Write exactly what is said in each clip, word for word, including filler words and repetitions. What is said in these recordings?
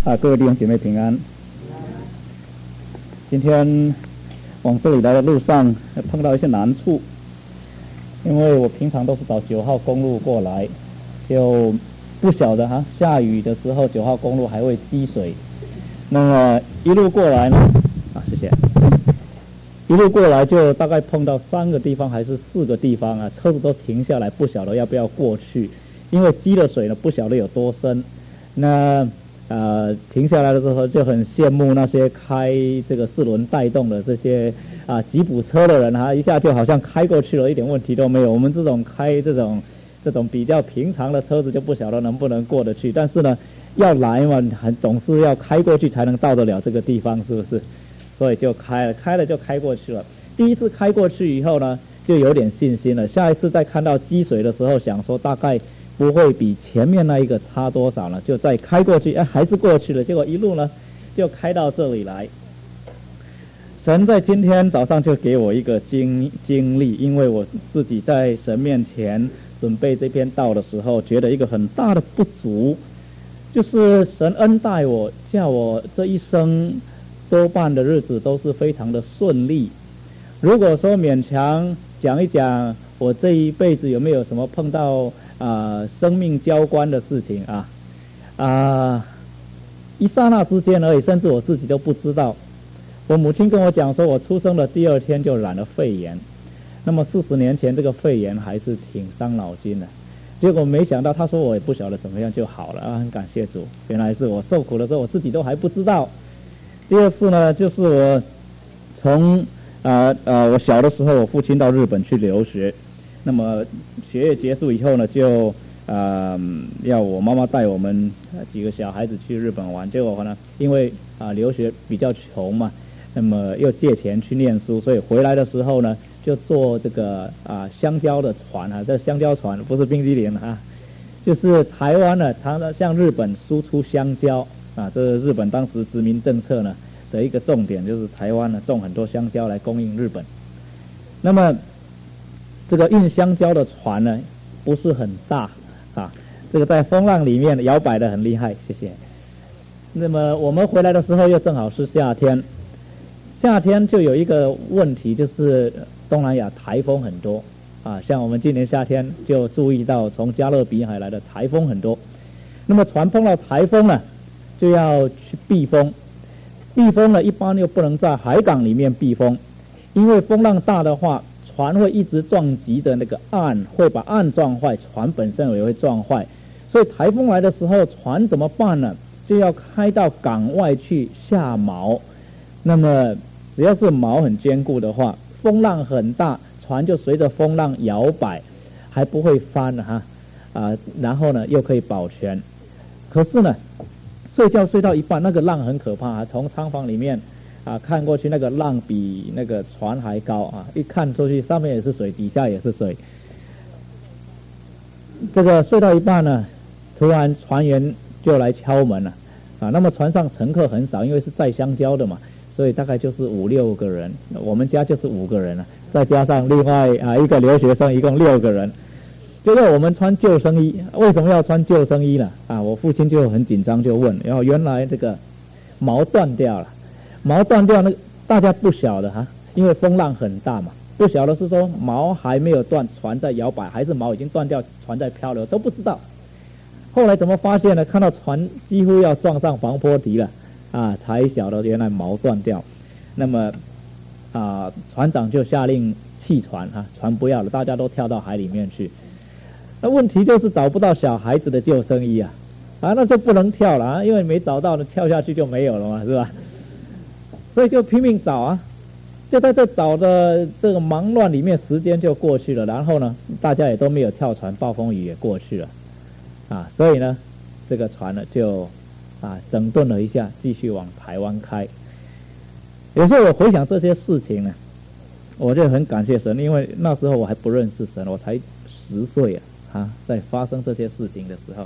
啊，各位弟兄姐妹平安。今天往这里来的路上碰到一些难处，因为我平常都是找九号公路过来，就不晓得哈，下雨的时候九号公路还会积水。那么一路过来呢，啊，谢谢。一路过来就大概碰到三个地方还是四个地方啊，车子都停下来，不晓得要不要过去，因为积了水呢，不晓得有多深。那呃，停下来的时候就很羡慕那些开这个四轮带动的这些啊吉普车的人哈，一下就好像开过去了，一点问题都没有。我们这种开这种这种比较平常的车子就不晓得能不能过得去，但是呢，要来嘛，很总是要开过去才能到得了这个地方，是不是？所以就开了，开了就开过去了。第一次开过去以后呢，就有点信心了。下一次再看到积水的时候，想说大概不会比前面那一个差多少呢，就再开过去，哎，还是过去了。结果一路呢，就开到这里来。神在今天早上就给我一个经经历，因为我自己在神面前准备这篇道的时候，觉得一个很大的不足，就是神恩待我，叫我这一生多半的日子都是非常的顺利。如果说勉强讲一讲我这一辈子有没有什么碰到啊、呃、生命交关的事情啊啊、呃、一刹那之间而已，甚至我自己都不知道。我母亲跟我讲说，我出生的第二天就染了肺炎。那么四十年前这个肺炎还是挺伤脑筋的，结果没想到她说我也不晓得怎么样就好了啊，很感谢主，原来是我受苦的时候我自己都还不知道。第二次呢，就是我从啊呃我小的时候，我父亲到日本去留学，那么学业结束以后呢，就啊、呃、要我妈妈带我们几个小孩子去日本玩，结果呢，因为啊、呃、留学比较穷嘛，那么又借钱去念书，所以回来的时候呢，就坐这个啊、呃、香蕉的船啊，这香蕉船不是冰淇淋啊，就是台湾呢常常向日本输出香蕉啊，这是日本当时殖民政策呢的一个重点，就是台湾呢种很多香蕉来供应日本。那么这个运香蕉的船呢不是很大啊，这个在风浪里面摇摆得很厉害，谢谢。那么我们回来的时候又正好是夏天，夏天就有一个问题，就是东南亚台风很多啊，像我们今年夏天就注意到从加勒比海来的台风很多。那么船碰到台风呢，就要去避风。避风呢，一般又不能在海港里面避风，因为风浪大的话，船会一直撞击着那个岸，会把岸撞坏，船本身也会撞坏。所以台风来的时候，船怎么办呢？就要开到港外去下锚。那么只要是锚很坚固的话，风浪很大，船就随着风浪摇摆，还不会翻哈啊，然后呢又可以保全。可是呢，睡觉睡到一半，那个浪很可怕啊！从舱房里面啊看过去，那个浪比那个船还高啊！一看出去，上面也是水，底下也是水。这个睡到一半呢，突然船员就来敲门了啊！那么船上乘客很少，因为是载香蕉的嘛，所以大概就是五六个人。我们家就是五个人了，再加上另外啊一个留学生，一共六个人。就要我们穿救生衣，为什么要穿救生衣呢？啊，我父亲就很紧张，就问，然后原来这个锚断掉了，锚断掉，那大家不晓得哈，因为风浪很大嘛，不晓得是说锚还没有断，船在摇摆，还是锚已经断掉，船在漂流，都不知道。后来怎么发现呢？看到船几乎要撞上防波堤了，啊，才晓得原来锚断掉。那么啊，船长就下令弃船啊，船不要了，大家都跳到海里面去。那问题就是找不到小孩子的救生衣啊，啊，那就不能跳了啊，因为没找到呢，跳下去就没有了嘛，是吧？所以就拼命找啊，就在这找的这个忙乱里面，时间就过去了。然后呢，大家也都没有跳船，暴风雨也过去了，啊，所以呢，这个船呢就啊整顿了一下，继续往台湾开。有时候我回想这些事情呢，我就很感谢神，因为那时候我还不认识神，我才十岁啊。啊，在发生这些事情的时候，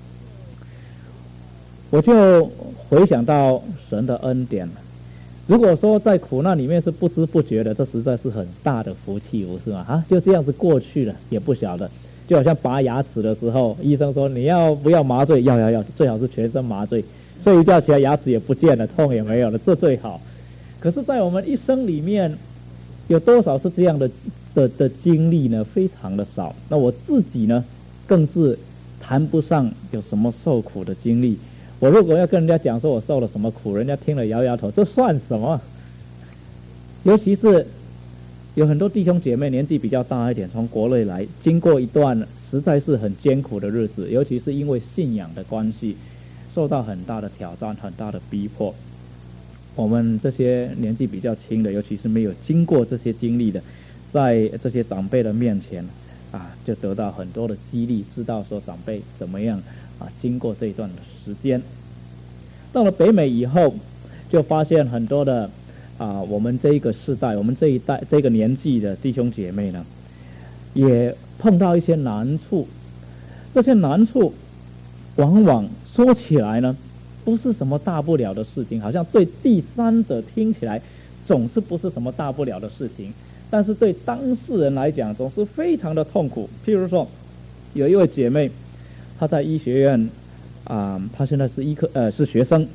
我就回想到神的恩典了。如果说在苦难里面是不知不觉的，这实在是很大的福气，不是吗？啊，就这样子过去了，也不晓得。 就好像拔牙齿的时候，医生说你要不要麻醉？要要要，最好是全身麻醉。睡一觉起来牙齿也不见了，痛也没有了，这最好。可是，在我们一生里面，有多少是这样的的的经历呢？非常的少。那我自己呢，更是谈不上有什么受苦的经历。我如果要跟人家讲说我受了什么苦，人家听了摇摇头，这算什么？尤其是有很多弟兄姐妹年纪比较大一点，从国内来，经过一段实在是很艰苦的日子，尤其是因为信仰的关系，受到很大的挑战，很大的逼迫。我们这些年纪比较轻的，尤其是没有经过这些经历的，在这些长辈的面前啊，就得到很多的激励，知道说长辈怎么样啊，经过这一段的时间。到了北美以后，就发现很多的啊，我们这一个世代，我们这一代这个年纪的弟兄姐妹呢，也碰到一些难处。这些难处往往说起来呢，不是什么大不了的事情，好像对第三者听起来总是不是什么大不了的事情，但是对当事人来讲总是非常的痛苦。譬如说，有一位姐妹，她在医学院啊、呃，她现在是医科呃是学生，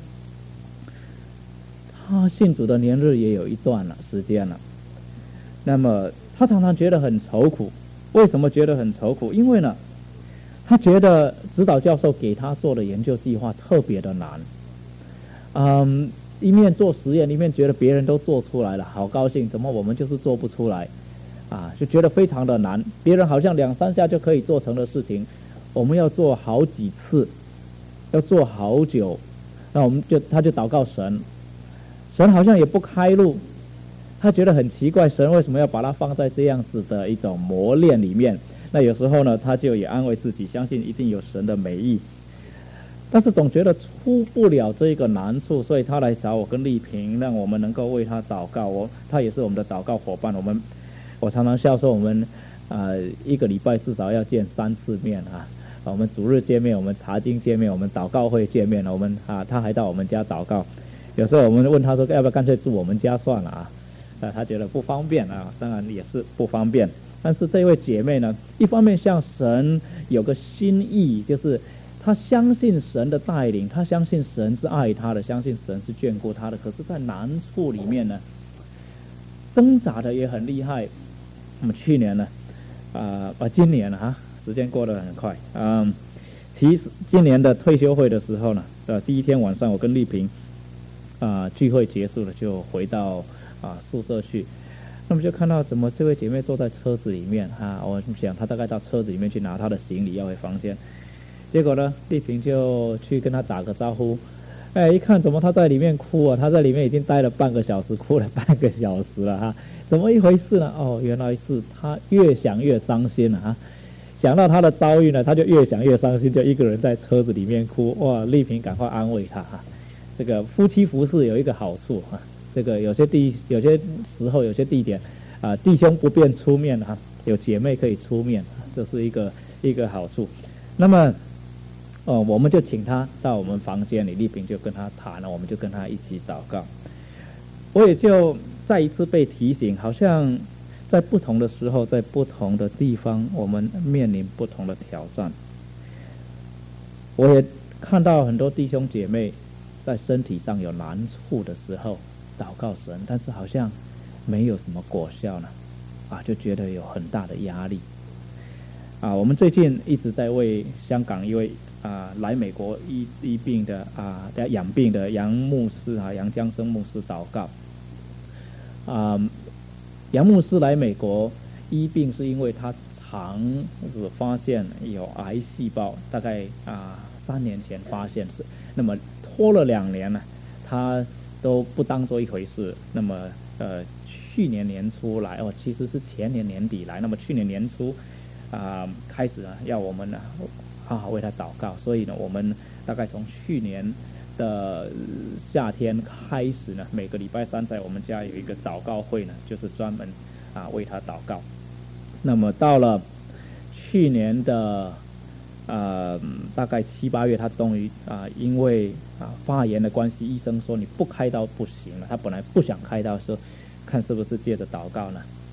她信主的年日也有一段了时间了。那么她常常觉得很愁苦，为什么觉得很愁苦？因为呢，他觉得指导教授给他做的研究计划特别的难，嗯，一面做实验，一面觉得别人都做出来了，好高兴，怎么我们就是做不出来啊？就觉得非常的难，别人好像两三下就可以做成的事情，我们要做好几次，要做好久，那我们就他就祷告神，神好像也不开路，他觉得很奇怪，神为什么要把他放在这样子的一种磨练里面？那有时候呢，他就也安慰自己，相信一定有神的美意，但是总觉得出不了这一个难处，所以他来找我跟丽萍，让我们能够为他祷告。我他也是我们的祷告伙伴。我们我常常笑说，我们呃一个礼拜至少要见三次面啊。我们主日见面，我们查经见面，我们祷告会见面，我们啊他还到我们家祷告。有时候我们问他说，要不要干脆住我们家算了啊？呃，他觉得不方便啊，当然也是不方便。但是这位姐妹呢，一方面向神有个心意，就是她相信神的带领，她相信神是爱她的，相信神是眷顾她的。可是在难处里面呢，挣扎的也很厉害。那么去年呢，啊、呃，今年啊，时间过得很快。嗯，其实今年的退休会的时候呢，呃，第一天晚上我跟丽萍啊、呃、聚会结束了，就回到啊、呃、宿舍去。那么就看到怎么这位姐妹坐在车子里面啊，我想她大概到车子里面去拿她的行李要回房间，结果呢，丽萍就去跟她打个招呼，哎，一看怎么她在里面哭啊，她在里面已经待了半个小时，哭了半个小时了哈，怎么一回事呢？哦，原来是她越想越伤心了哈，想到她的遭遇呢，她就越想越伤心，就一个人在车子里面哭。哇，丽萍赶快安慰她哈，这个夫妻服侍有一个好处哈。这个有些地有些时候有些地点啊、呃，弟兄不便出面哈、啊，有姐妹可以出面，这是一个一个好处。那么，哦，我们就请他到我们房间里，丽萍就跟他谈了，我们就跟他一起祷告。我也就再一次被提醒，好像在不同的时候，在不同的地方，我们面临不同的挑战。我也看到很多弟兄姐妹在身体上有难处的时候祷告神，但是好像没有什么果效呢，啊，就觉得有很大的压力。啊，我们最近一直在为香港一位啊来美国医医病的啊养病的杨牧师啊杨江生牧师祷告。啊，杨牧师来美国医病是因为他肠子发现有癌细胞，大概啊三年前发现是，那么拖了两年呢，他都不当做一回事。那么呃去年年初来哦，其实是前年年底来。那么去年年初啊、呃、开始呢，要我们呢好好为他祷告。所以呢，我们大概从去年的夏天开始呢，每个礼拜三在我们家有一个祷告会呢，就是专门啊为他祷告。那么到了去年的呃，大概七八月，他终于啊、呃，因为啊发炎的关系，医生说你不开刀不行了。他本来不想开刀，说看是不是借着祷告呢，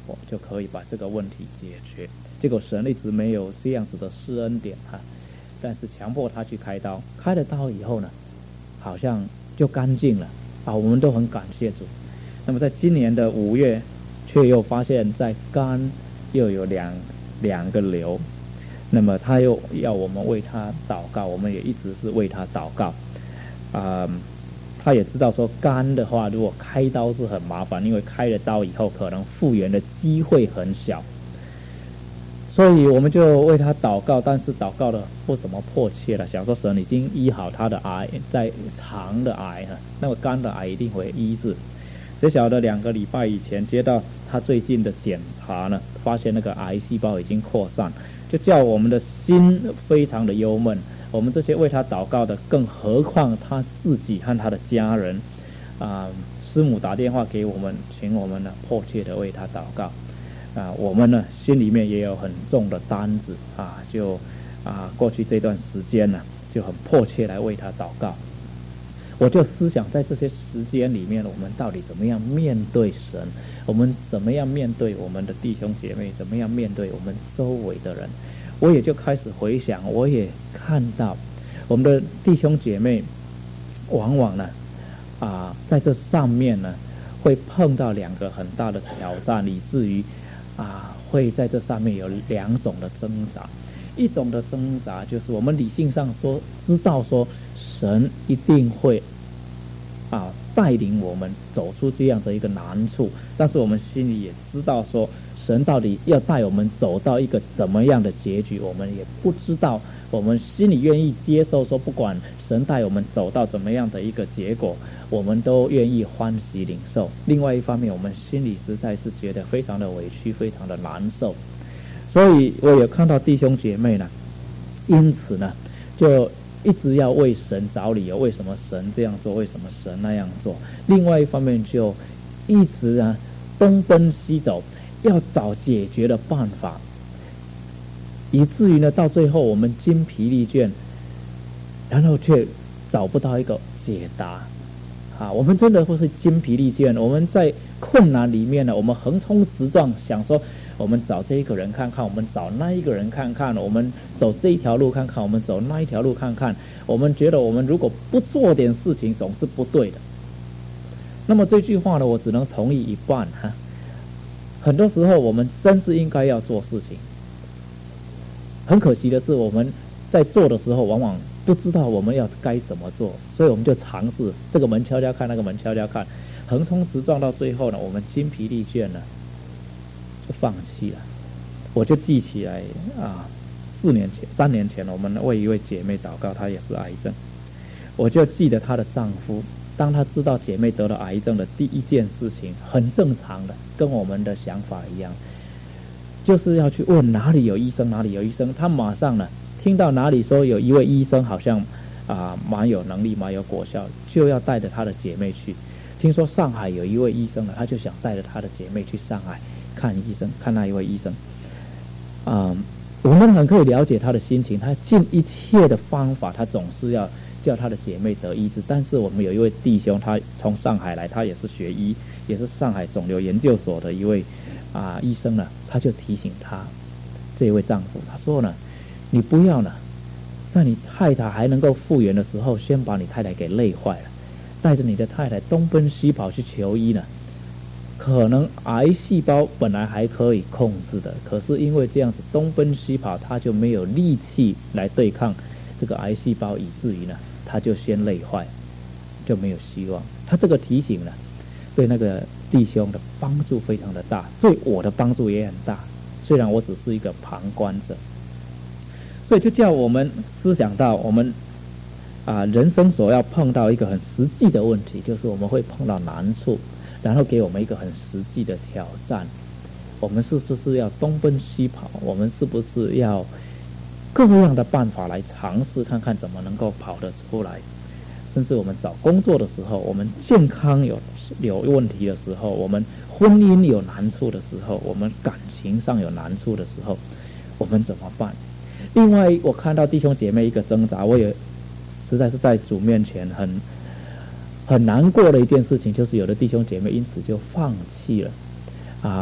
我就可以把这个问题解决。结果神一直没有这样子的施恩典哈，但是强迫他去开刀，开了刀以后呢，好像就干净了啊，我们都很感谢主。那么在今年的五月，却又发现在肝又有两两个瘤，那么他又要我们为他祷告，我们也一直是为他祷告啊、嗯。他也知道说肝的话，如果开刀是很麻烦，因为开了刀以后可能复原的机会很小，所以我们就为他祷告，但是祷告的不怎么迫切了，想说神已经医好他的癌，在肠的癌哈，那么肝的癌一定会医治。只晓得两个礼拜以前接到他最近的检查呢，发现那个癌细胞已经扩散，就叫我们的心非常的忧闷。我们这些为他祷告的，更何况他自己和他的家人啊、呃，师母打电话给我们，请我们呢迫切的为他祷告啊、呃。我们呢心里面也有很重的担子啊，就啊过去这段时间呢就很迫切来为他祷告。我就思想在这些时间里面，我们到底怎么样面对神？我们怎么样面对我们的弟兄姐妹？怎么样面对我们周围的人？我也就开始回想，我也看到我们的弟兄姐妹往往呢啊在这上面呢会碰到两个很大的挑战，以至于啊会在这上面有两种的挣扎。一种的挣扎就是我们理性上说知道说神一定会啊带领我们走出这样的一个难处，但是我们心里也知道说神到底要带我们走到一个怎么样的结局，我们也不知道。我们心里愿意接受说，不管神带我们走到怎么样的一个结果，我们都愿意欢喜领受。另外一方面，我们心里实在是觉得非常的委屈，非常的难受。所以我有看到弟兄姐妹呢，因此呢，就一直要为神找理由，为什么神这样做，为什么神那样做。另外一方面，就一直啊东奔西走，要找解决的办法，以至于呢到最后我们精疲力倦，然后却找不到一个解答啊！我们真的会是精疲力倦，我们在困难里面呢，我们横冲直撞，想说我们找这一个人看看，我们找那一个人看看，我们走这一条路看看，我们走那一条路看看。我们觉得我们如果不做点事情，总是不对的。那么这句话呢，我只能同意一半哈。很多时候我们真是应该要做事情，很可惜的是我们在做的时候往往不知道我们要该怎么做，所以我们就尝试这个门敲敲看，那个门敲敲看，横冲直撞到最后呢，我们精疲力倦了，就放弃了。我就记起来啊，四年前、三年前，我们为一位姐妹祷告，她也是癌症，我就记得她的丈夫。当他知道姐妹得了癌症的第一件事情，很正常的，跟我们的想法一样，就是要去问哪里有医生，哪里有医生。他马上呢，听到哪里说有一位医生好像啊蛮有能力，蛮有果效，就要带着他的姐妹去。听说上海有一位医生呢，他就想带着他的姐妹去上海看医生，看那一位医生。啊、嗯，我们很可以了解他的心情，他尽一切的方法，他总是要叫他的姐妹得医治。但是我们有一位弟兄，他从上海来，他也是学医，也是上海肿瘤研究所的一位啊医生呢，他就提醒他这一位丈夫，他说呢，你不要呢，在你太太还能够复原的时候，先把你太太给累坏了，带着你的太太东奔西跑去求医呢，可能癌细胞本来还可以控制的，可是因为这样子东奔西跑，他就没有力气来对抗这个癌细胞，以至于呢，他就先累坏，就没有希望。他这个提醒呢，对那个弟兄的帮助非常的大，对我的帮助也很大。虽然我只是一个旁观者，所以就叫我们思想到我们啊人生所要碰到一个很实际的问题，就是我们会碰到难处，然后给我们一个很实际的挑战。我们是不是要东奔西跑？我们是不是要各样的办法来尝试看看怎么能够跑得出来？甚至我们找工作的时候，我们健康有有问题的时候，我们婚姻有难处的时候，我们感情上有难处的时候，我们怎么办？另外，我看到弟兄姐妹一个挣扎，我也实在是在主面前很很难过的一件事情，就是有的弟兄姐妹因此就放弃了啊，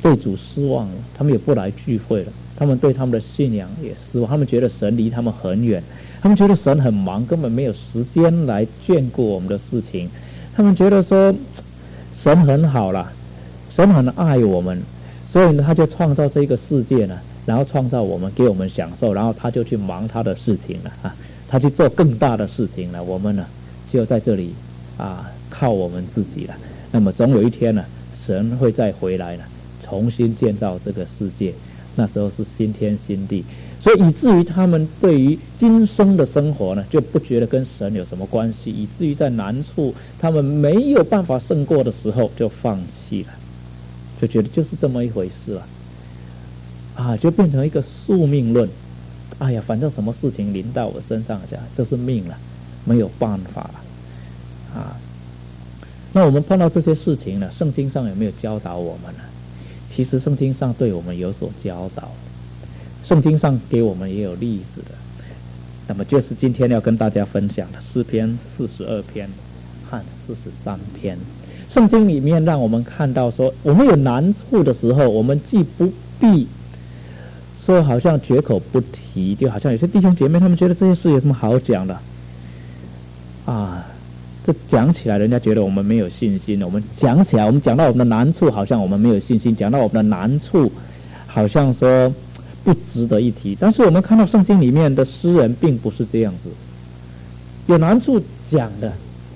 对主失望了，他们也不来聚会了，他们对他们的信仰也失望，他们觉得神离他们很远，他们觉得神很忙，根本没有时间来眷顾我们的事情，他们觉得说神很好啦，神很爱我们，所以呢他就创造这个世界呢，然后创造我们，给我们享受，然后他就去忙他的事情了啊，他去做更大的事情了，我们呢就在这里啊靠我们自己了。那么总有一天呢，神会再回来呢，重新建造这个世界，那时候是新天新地，所以以至于他们对于今生的生活呢，就不觉得跟神有什么关系，以至于在难处他们没有办法胜过的时候就放弃了，就觉得就是这么一回事了，啊，就变成一个宿命论。哎呀，反正什么事情临到我身上讲，这是命了，没有办法了，啊。那我们碰到这些事情呢，圣经上有没有教导我们呢？其实圣经上对我们有所教导，圣经上给我们也有例子的。那么就是今天要跟大家分享的诗篇四十二篇和四十三篇。圣经里面让我们看到说，我们有难处的时候，我们既不必说好像绝口不提，就好像有些弟兄姐妹他们觉得这些事有什么好讲的啊？这讲起来人家觉得我们没有信心，我们讲起来我们讲到我们的难处好像我们没有信心，讲到我们的难处好像说不值得一提。但是我们看到圣经里面的诗人并不是这样子，有难处讲的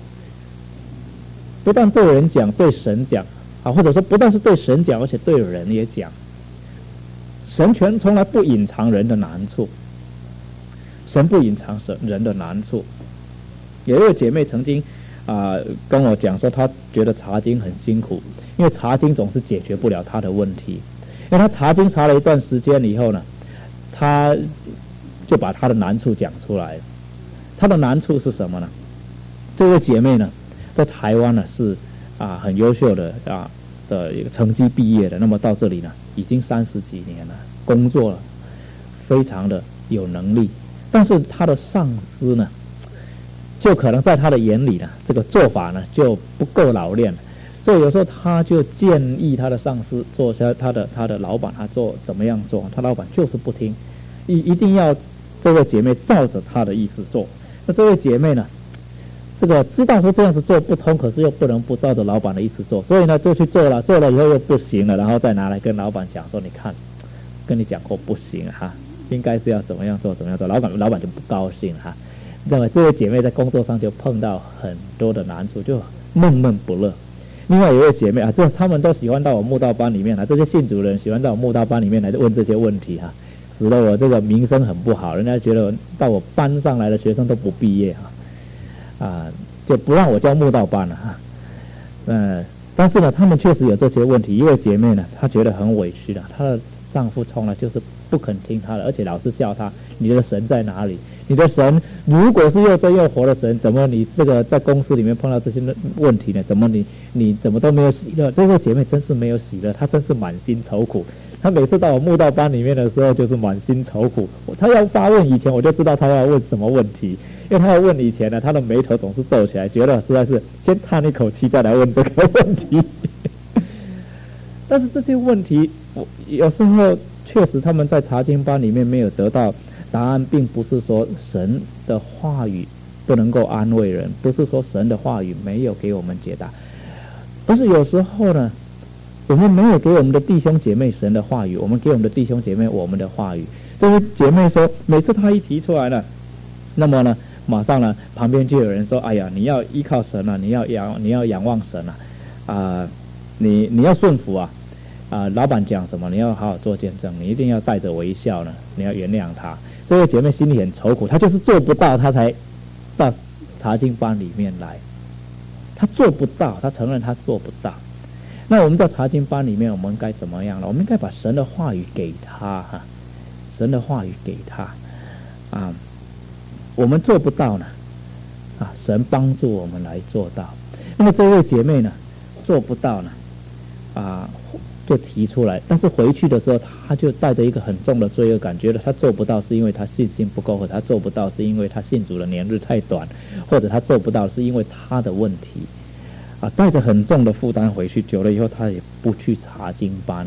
不但对人讲，对神讲啊，或者说不但是对神讲，而且对人也讲。神全从来不隐藏人的难处，神不隐藏人的难处。有一位姐妹曾经啊、呃、跟我讲说，她觉得查经很辛苦，因为查经总是解决不了她的问题。因为她查经查了一段时间以后呢，她就把她的难处讲出来。她的难处是什么呢？这位姐妹呢，在台湾呢是啊很优秀的啊的一个成绩毕业的，那么到这里呢已经三十几年了，工作了，非常的有能力，但是她的上司呢，就可能在他的眼里呢，这个做法呢就不够老练，所以有时候他就建议他的上司做下他的他的老板他做怎么样做，他老板就是不听，一一定要这位姐妹照着他的意思做。那这位姐妹呢，这个知道说这样子做不通，可是又不能不照着老板的意思做，所以呢就去做了，做了以后又不行了，然后再拿来跟老板讲说，你看，跟你讲过不行啊哈，应该是要怎么样做怎么样做，老板老板就不高兴哈。那么这位姐妹在工作上就碰到很多的难处，就闷闷不乐。另外有一位姐妹啊，这他们都喜欢到我慕道班里面来，这些信主人喜欢到我慕道班里面来问这些问题哈、啊，使得我这个名声很不好，人家觉得到我班上来的学生都不毕业哈、啊，啊，就不让我教慕道班了哈。嗯、呃，但是呢，他们确实有这些问题。一位姐妹呢，她觉得很委屈的，她的丈夫从来就是不肯听她的，而且老是笑她，你的神在哪里？你的神如果是又真又活的神，怎么你这个在公司里面碰到这些问题呢？怎么你你怎么都没有喜乐？这位姐妹真是没有喜乐，她真是满心愁苦。她每次到我慕道班里面的时候，就是满心愁苦。她要发问以前，我就知道她要问什么问题，因为她要问以前呢，她的眉头总是皱起来，觉得实在是先叹一口气再来问这个问题。但是这些问题，我有时候确实他们在查经班里面没有得到答案，并不是说神的话语不能够安慰人，不是说神的话语没有给我们解答，而是有时候呢，我们没有给我们的弟兄姐妹神的话语，我们给我们的弟兄姐妹我们的话语。这位姐妹说，每次她一提出来了，那么呢，马上呢，旁边就有人说：“哎呀，你要依靠神啊，你要仰你要仰望神啊，啊、呃，你你要顺服啊。”啊、呃，老板讲什么，你要好好做见证，你一定要带着微笑呢，你要原谅他。这位姐妹心里很愁苦，她就是做不到，她才到查经班里面来。她做不到，她承认她做不到。那我们在查经班里面，我们该怎么样呢？我们应该把神的话语给她哈，神的话语给她啊。我们做不到呢，啊，神帮助我们来做到。那么这位姐妹呢，做不到呢，啊。就提出来，但是回去的时候，他就带着一个很重的罪恶感，觉得他做不到是因为他信心不够，或者他做不到是因为他信主的年日太短，或者他做不到是因为他的问题，啊，带着很重的负担回去，久了以后他也不去查经班了。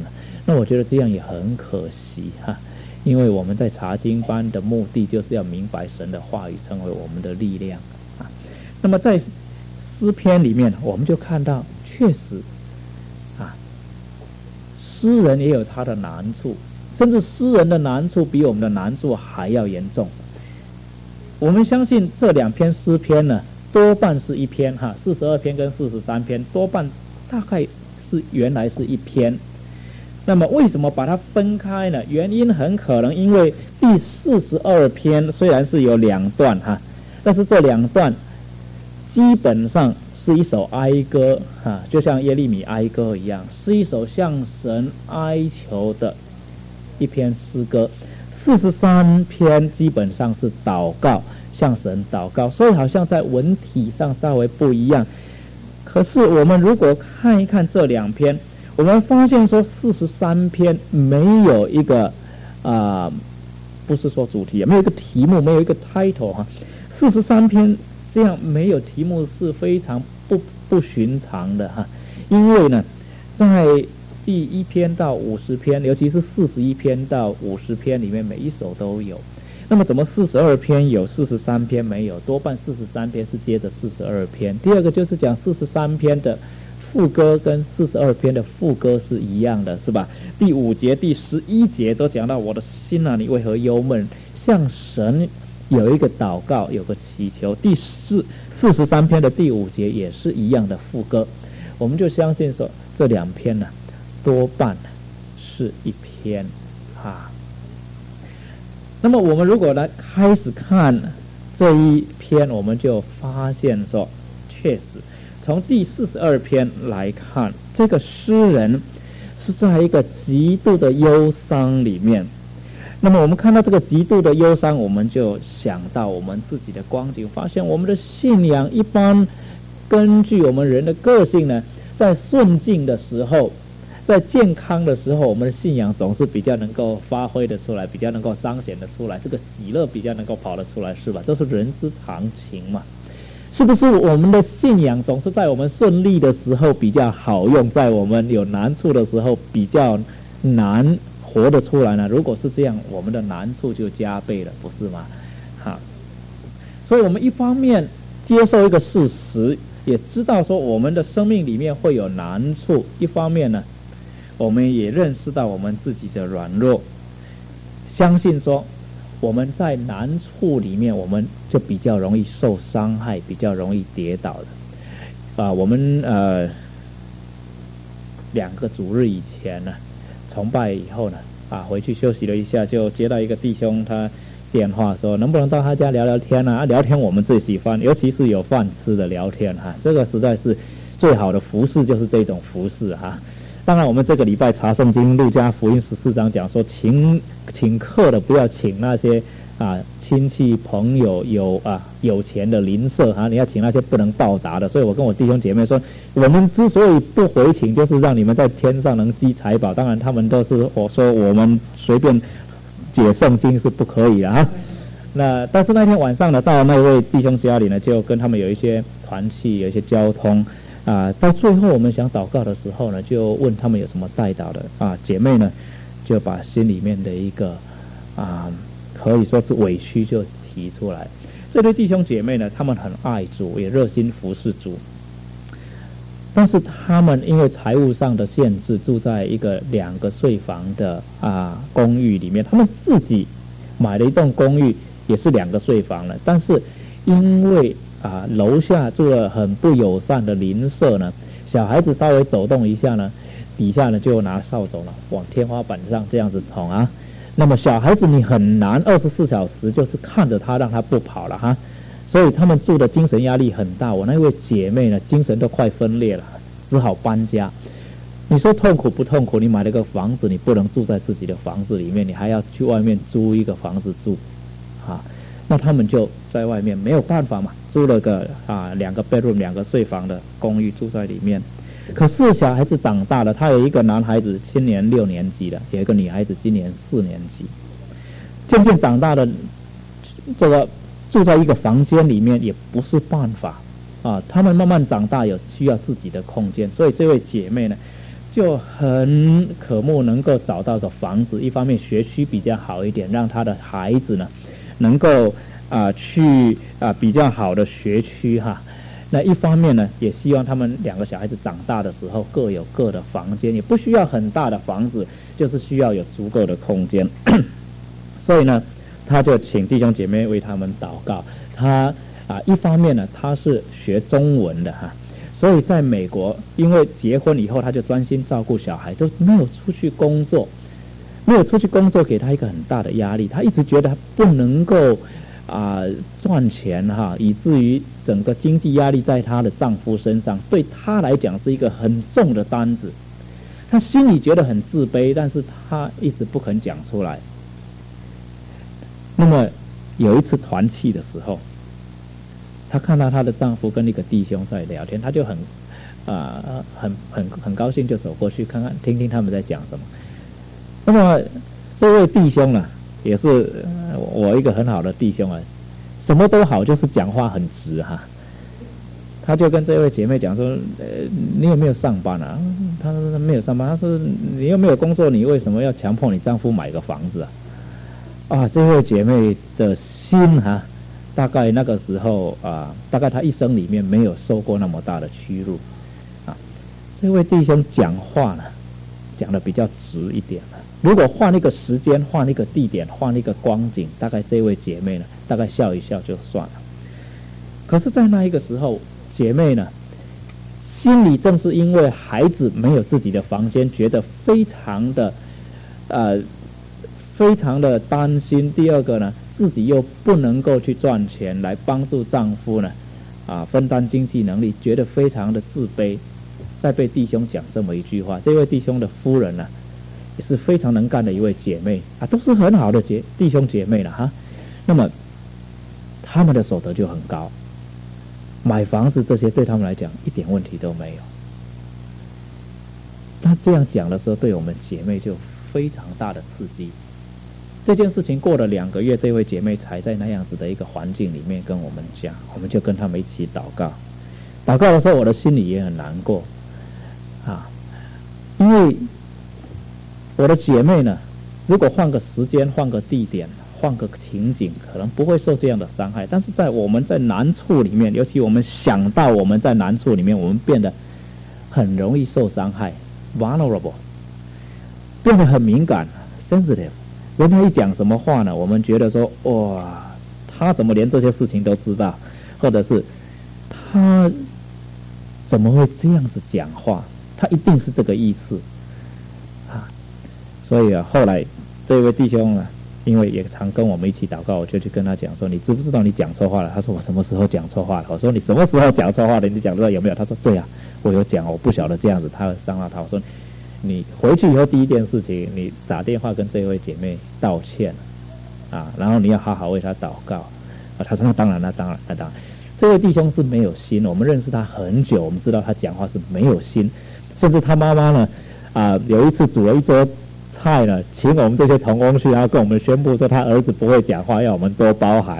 那我觉得这样也很可惜哈，因为我们在查经班的目的就是要明白神的话语，成为我们的力量啊。那么在诗篇里面，我们就看到确实啊，诗人也有他的难处，甚至诗人的难处比我们的难处还要严重。我们相信这两篇诗篇呢，多半是一篇哈，四十二篇跟四十三篇多半大概是原来是一篇。那么为什么把它分开呢？原因很可能因为第四十二篇虽然是有两段哈，但是这两段基本上是一首哀歌哈，就像耶利米哀歌一样，是一首向神哀求的一篇诗歌。四十三篇基本上是祷告，向神祷告，所以好像在文体上稍微不一样。可是我们如果看一看这两篇，我们发现说四十三篇没有一个啊、呃，不是说主题，没有一个题目，没有一个 title 哈。四十三篇这样没有题目是非常不不寻常的哈，因为呢，在第一篇到五十篇，尤其是四十一篇到五十篇里面，每一首都有。那么怎么四十二篇有，四十三篇没有？多半四十三篇是接着四十二篇。第二个就是讲四十三篇的副歌跟四十二篇的副歌是一样的，是吧？第五节、第十一节都讲到我的心啊，你为何忧闷？向神有一个祷告，有个祈求。第四四十三篇的第五节也是一样的副歌。我们就相信说这两篇呢、啊，多半是一篇啊。那么我们如果来开始看这一篇，我们就发现说，确实从第四十二篇来看，这个诗人是在一个极度的忧伤里面。那么我们看到这个极度的忧伤，我们就想到我们自己的光景，发现我们的信仰一般根据我们人的个性呢，在顺境的时候，在健康的时候，我们的信仰总是比较能够发挥的出来，比较能够彰显的出来，这个喜乐比较能够跑得出来，是吧？这是人之常情嘛。是不是我们的信仰总是在我们顺利的时候比较好用，在我们有难处的时候比较难活得出来呢？如果是这样，我们的难处就加倍了，不是吗？好，所以我们一方面接受一个事实，也知道说我们的生命里面会有难处，一方面呢，我们也认识到我们自己的软弱，相信说我们在难处里面，我们就比较容易受伤害，比较容易跌倒的。啊，我们呃两个主日以前呢，崇拜以后呢，啊回去休息了一下，就接到一个弟兄他电话说，能不能到他家聊聊天啊？啊聊天我们最喜欢，尤其是有饭吃的聊天哈、啊，这个实在是最好的服事，就是这种服事哈、啊。当然，我们这个礼拜查圣经，路加福音十四章讲说，请请客的不要请那些啊亲戚朋友有啊有钱的邻舍哈、啊，你要请那些不能报答的。所以我跟我弟兄姐妹说，我们之所以不回请，就是让你们在天上能积财宝。当然，他们都是我说我们随便解圣经是不可以的啊。那但是那天晚上呢，到那位弟兄家里呢，就跟他们有一些团契，有一些交通。啊，到最后我们想祷告的时候呢，就问他们有什么代祷的啊，姐妹呢就把心里面的一个啊，可以说是委屈就提出来。这对弟兄姐妹呢，他们很爱主，也热心服侍主，但是他们因为财务上的限制，住在一个两个睡房的啊公寓里面。他们自己买了一栋公寓，也是两个睡房了，但是因为啊，楼下住了很不友善的邻舍呢，小孩子稍微走动一下呢，底下呢就拿扫帚了往天花板上这样子捅啊。那么小孩子你很难二十四小时就是看着他让他不跑了哈，所以他们住的精神压力很大。我那位姐妹呢，精神都快分裂了，只好搬家。你说痛苦不痛苦？你买了个房子，你不能住在自己的房子里面，你还要去外面租一个房子住，啊，那他们就在外面没有办法嘛。租了个啊两个 bedroom 两个睡房的公寓住在里面，可是小孩子长大了，他有一个男孩子今年六年级了，有一个女孩子今年四年级，渐渐长大的这个住在一个房间里面也不是办法啊，他们慢慢长大有需要自己的空间，所以这位姐妹呢， 就很渴慕能够找到个房子，一方面学区比较好一点，让他的孩子呢能够啊、呃、去啊、呃、比较好的学区哈。那一方面呢，也希望他们两个小孩子长大的时候各有各的房间，也不需要很大的房子，就是需要有足够的空间。所以呢，他就请弟兄姐妹为他们祷告。他啊，一方面呢，他是学中文的哈，所以在美国，因为结婚以后他就专心照顾小孩，都没有出去工作，没有出去工作给他一个很大的压力，他一直觉得他不能够啊、呃、赚钱哈，以至于整个经济压力在她的丈夫身上，对她来讲是一个很重的担子。她心里觉得很自卑，但是她一直不肯讲出来。那么有一次团契的时候，她看到她的丈夫跟一个弟兄在聊天，她就很啊、呃、很很很高兴，就走过去看看听听他们在讲什么。那么这位弟兄呢，也是我一个很好的弟兄啊，什么都好，就是讲话很直哈。他就跟这位姐妹讲说：“呃，你有没有上班啊？”他说：“没有上班。”他说：“你又没有工作，你为什么要强迫你丈夫买个房子啊？”啊，这位姐妹的心哈、啊，大概那个时候啊，大概她一生里面没有受过那么大的屈辱啊。这位弟兄讲话呢，讲的比较直一点了。如果换一个时间，换一个地点，换一个光景，大概这位姐妹呢，大概笑一笑就算了。可是，在那一个时候，姐妹呢，心里正是因为孩子没有自己的房间，觉得非常的，呃，非常的担心。第二个呢，自己又不能够去赚钱来帮助丈夫呢，啊，分担经济能力，觉得非常的自卑。再被弟兄讲这么一句话，这位弟兄的夫人呢，也是非常能干的一位姐妹啊，都是很好的姐弟兄姐妹了哈。那么他们的所得就很高，买房子这些对他们来讲一点问题都没有。他这样讲的时候，对我们姐妹就非常大的刺激。这件事情过了两个月，这位姐妹才在那样子的一个环境里面跟我们讲，我们就跟他们一起祷告。祷告的时候，我的心里也很难过啊，因为我的姐妹呢，如果换个时间、换个地点、换个情景，可能不会受这样的伤害。但是在我们在难处里面，尤其我们想到我们在难处里面，我们变得很容易受伤害 ，vulnerable， 变得很敏感 ，sensitive。人家一讲什么话呢，我们觉得说，哇，他怎么连这些事情都知道，或者是他怎么会这样子讲话？他一定是这个意思啊！所以啊，后来这位弟兄呢，因为也常跟我们一起祷告，我就去跟他讲说：“你知不知道你讲错话了？”他说：“我什么时候讲错话了？”我说：“你什么时候讲错话了？你讲知道有没有？”他说：“对啊，我有讲，我不晓得这样子他会伤到他。”我说：“你回去以后第一件事情，你打电话跟这位姐妹道歉啊，然后你要好好为她祷告啊。”他说：“那当然，那当然，那当然。”这位弟兄是没有心，我们认识他很久，我们知道他讲话是没有心，甚至他妈妈呢，啊、呃，有一次煮了一桌菜呢，请我们这些同工去，然后跟我们宣布说他儿子不会讲话，要我们多包涵。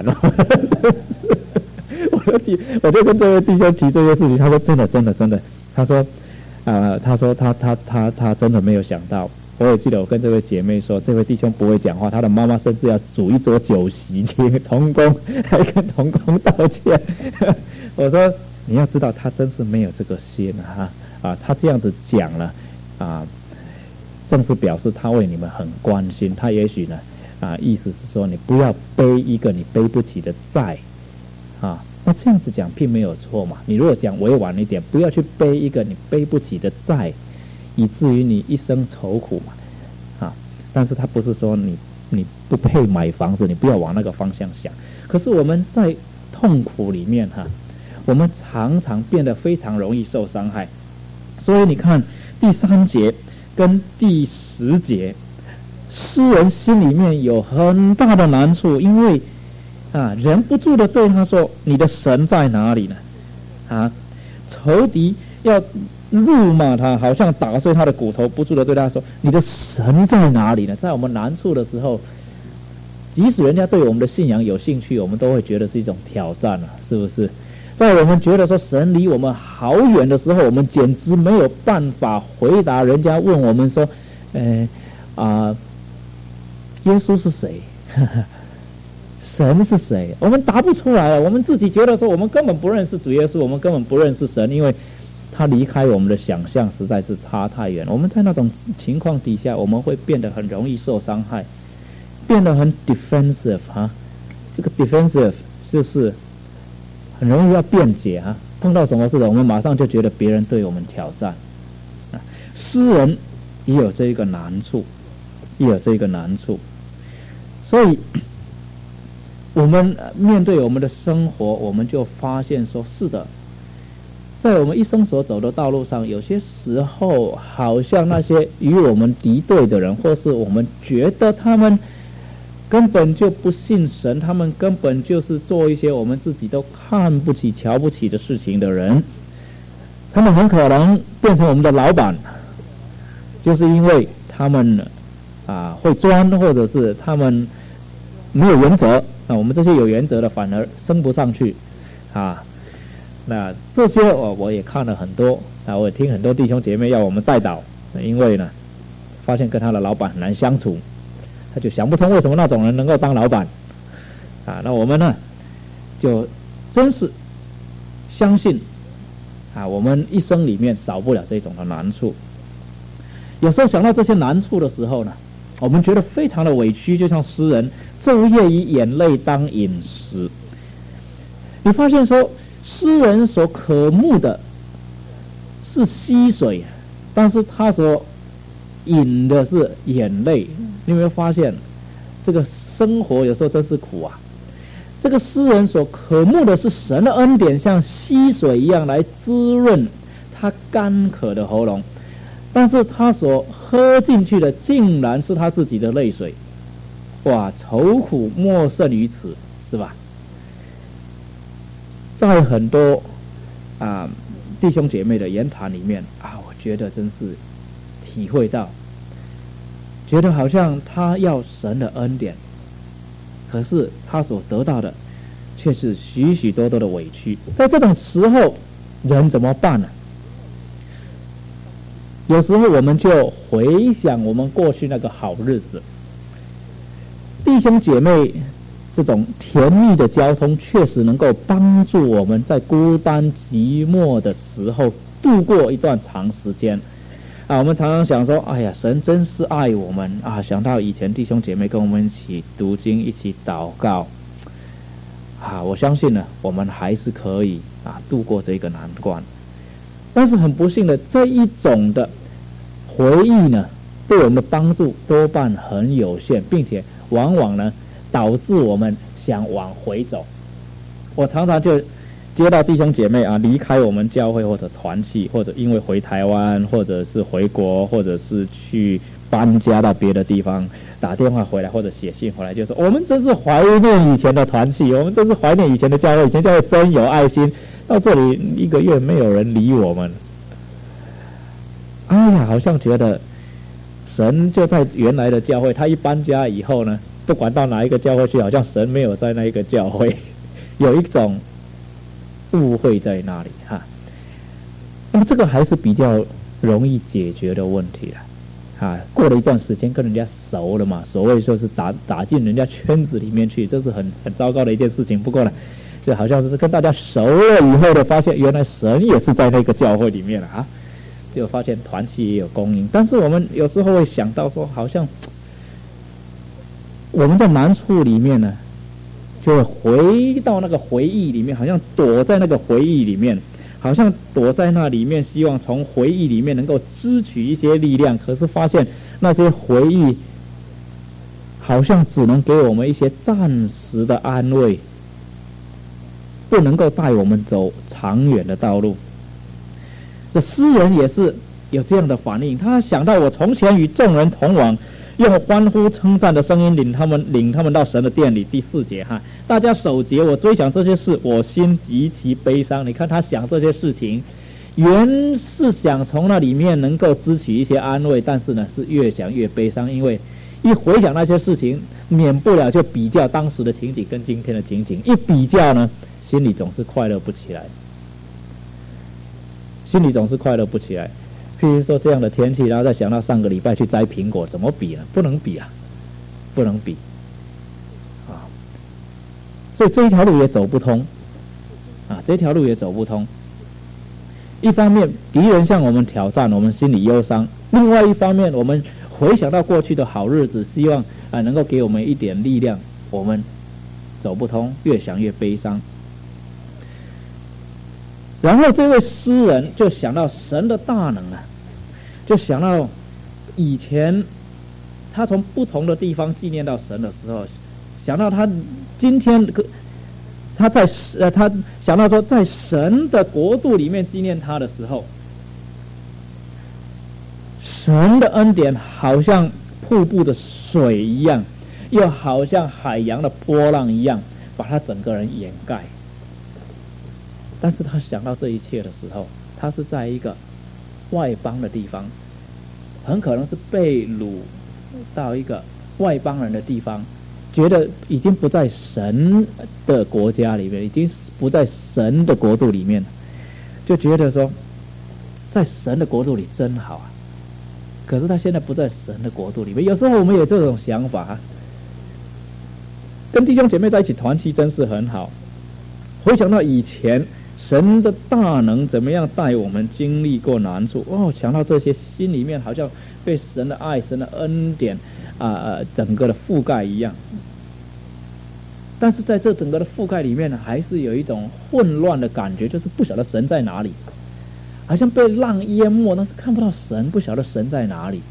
我就提，我就跟这位弟兄提这些事情，他说真的，真的，真的，他说，呃，他说他他他他真的没有想到。我也记得我跟这位姐妹说，这位弟兄不会讲话，他的妈妈甚至要煮一桌酒席，请同工来跟同工道歉。我说你要知道，他真是没有这个心啊！啊，他这样子讲了啊，正是表示他为你们很关心。他也许呢啊，意思是说你不要背一个你背不起的债啊。那这样子讲并没有错嘛。你如果讲委婉一点，不要去背一个你背不起的债，以至于你一生愁苦嘛，啊！但是他不是说你你不配买房子，你不要往那个方向想。可是我们在痛苦里面哈、啊，我们常常变得非常容易受伤害。所以你看第三节跟第十节，诗人心里面有很大的难处，因为啊，忍不住的对他说：“你的神在哪里呢？”啊，仇敌要辱骂他，好像打碎他的骨头，不住的对他说：“你的神在哪里呢？”在我们难处的时候，即使人家对我们的信仰有兴趣，我们都会觉得是一种挑战啊，是不是？ 在我们觉得说神离我们好远的时候，我们简直没有办法回答人家问我们说，呃啊、呃，耶稣是谁？神是谁？我们答不出来了。我们自己觉得说，我们根本不认识主耶稣，我们根本不认识神，因为他离开我们的想象实在是差太远。我们在那种情况底下，我们会变得很容易受伤害，变得很 defensive 哈。这个 defensive 就是很容易要辩解哈。碰到什么事的，我们马上就觉得别人对我们挑战。诗人也有这一个难处，也有这一个难处，所以我们面对我们的生活，我们就发现说，是的，在我们一生所走的道路上，有些时候好像那些与我们敌对的人，或是我们觉得他们根本就不信神，他们根本就是做一些我们自己都看不起、瞧不起的事情的人，他们很可能变成我们的老板，就是因为他们啊会钻，或者是他们没有原则。那我们这些有原则的反而升不上去啊。那这些我我也看了很多啊，我也听很多弟兄姐妹要我们代祷，因为呢发现跟他的老板很难相处，他就想不通为什么那种人能够当老板啊。那我们呢就真是相信啊，我们一生里面少不了这种的难处。有时候想到这些难处的时候呢，我们觉得非常的委屈，就像诗人昼夜以眼泪当饮食。你发现说，诗人所渴慕的是溪水，但是他所饮的是眼泪。你有没有发现，这个生活有时候真是苦啊。这个诗人所渴慕的是神的恩典，像溪水一样来滋润他干渴的喉咙，但是他所喝进去的竟然是他自己的泪水。哇，愁苦莫胜于此，是吧？在很多啊弟兄姐妹的言谈里面啊，我觉得真是体会到，觉得好像他要神的恩典，可是他所得到的却是许许多多的委屈。在这种时候，人怎么办呢？有时候我们就回想我们过去那个好日子。弟兄姐妹这种甜蜜的交通确实能够帮助我们在孤单寂寞的时候度过一段长时间啊。我们常常想说，哎呀，神真是爱我们啊，想到以前弟兄姐妹跟我们一起读经一起祷告啊，我相信呢我们还是可以啊度过这个难关。但是很不幸的，这一种的回忆呢对我们的帮助多半很有限，并且往往呢导致我们想往回走。我常常就接到弟兄姐妹啊离开我们教会或者团契，或者因为回台湾，或者是回国，或者是去搬家到别的地方，打电话回来或者写信回来，就说我们真是怀念以前的团契，我们真是怀念以前的教会，以前教会真有爱心，到这里一个月没有人理我们。哎呀，好像觉得神就在原来的教会，他一搬家以后呢，不管到哪一个教会去，好像神没有在那一个教会，有一种误会在那里哈。那么这个还是比较容易解决的问题了啊。过了一段时间跟人家熟了嘛，所谓就是打打进人家圈子里面去，这是很很糟糕的一件事情。不过呢，就好像是跟大家熟了以后的发现，原来神也是在那个教会里面了啊。就发现团契也有供应，但是我们有时候会想到说，好像我们在难处里面呢，就会回到那个回忆里面，好像躲在那个回忆里面，好像躲在那里面，希望从回忆里面能够支取一些力量。可是发现那些回忆好像只能给我们一些暂时的安慰，不能够带我们走长远的道路。这诗人也是有这样的反应，他想到我从前与众人同往，用欢呼称赞的声音领他们领他们到神的殿里。第四节哈，大家守节，我追想这些事，我心极其悲伤。你看他想这些事情，原是想从那里面能够支取一些安慰，但是呢是越想越悲伤，因为一回想那些事情，免不了就比较当时的情景跟今天的情景，一比较呢， 心里总是快乐不起来，心里总是快乐不起来。譬如说这样的天气，然后再想到上个礼拜去摘苹果，怎么比呢？不能比啊，不能比啊！所以这一条路也走不通啊，这条路也走不通。一方面敌人向我们挑战，我们心里忧伤；另外一方面，我们回想到过去的好日子，希望啊能够给我们一点力量，我们走不通，越想越悲伤。然后这位诗人就想到神的大能啊，就想到以前他从不同的地方纪念到神的时候，想到他今天他在呃他想到说在神的国度里面纪念他的时候，神的恩典好像瀑布的水一样，又好像海洋的波浪一样，把他整个人掩盖。但是他想到这一切的时候，他是在一个外邦的地方，很可能是被掳到一个外邦人的地方，觉得已经不在神的国家里面，已经不在神的国度里面，就觉得说在神的国度里真好啊。可是他现在不在神的国度里面。有时候我们有这种想法啊，跟弟兄姐妹在一起团契真是很好，回想到以前神的大能怎么样带我们经历过难处，哦，想到这些，心里面好像被神的爱、神的恩典啊呃整个的覆盖一样。但是在这整个的覆盖里面呢，还是有一种混乱的感觉，就是不晓得神在哪里，好像被浪淹没，但是看不到神，不晓得神在哪里。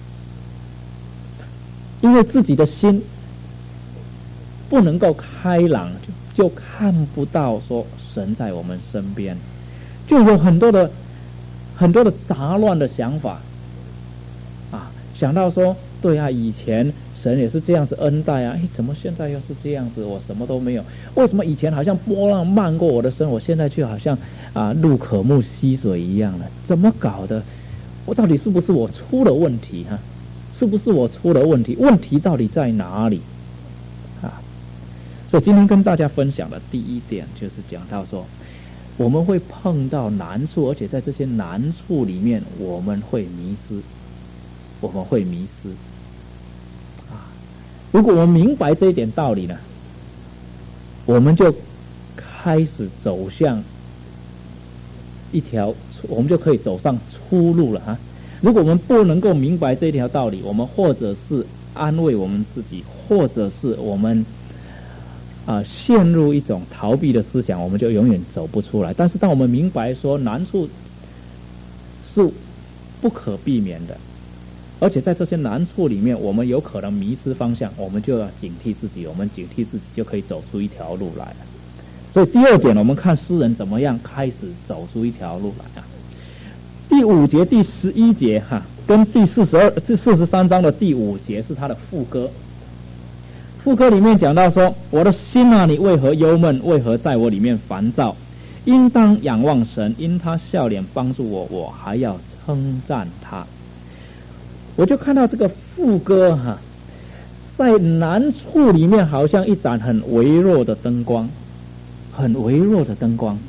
因为自己的心不能够开朗，就就看不到说神在我们身边，就有很多的很多的杂乱的想法啊，想到说，对啊，以前神也是这样子恩待啊，哎，怎么现在又是这样子？我什么都没有，为什么以前好像波浪漫过我的身，我现在却好像啊路可目溪水一样了？怎么搞的？我到底是不是我出了问题哈、啊？是不是我出了问题？问题到底在哪里？啊，所以今天跟大家分享的第一点就是讲到说，我们会碰到难处，而且在这些难处里面，我们会迷失，我们会迷失。啊，如果我们明白这一点道理呢，我们就开始走向一条，我们就可以走上出路了哈。如果我们不能够明白这一条道理，我们或者是安慰我们自己，或者是我们啊、呃、陷入一种逃避的思想，我们就永远走不出来。但是当我们明白说难处是不可避免的，而且在这些难处里面，我们有可能迷失方向，我们就要警惕自己，我们警惕自己就可以走出一条路来了。所以第二点，我们看诗人怎么样开始走出一条路来啊。第五节、第十一节哈，跟第四十二、第四十三章的第五节是他的副歌。副歌里面讲到说：“我的心啊，你为何忧闷？为何在我里面烦躁？应当仰望神，因他笑脸帮助我，我还要称赞他。”我就看到这个副歌哈，在难处里面好像一盏很微弱的灯光，很微弱的灯光。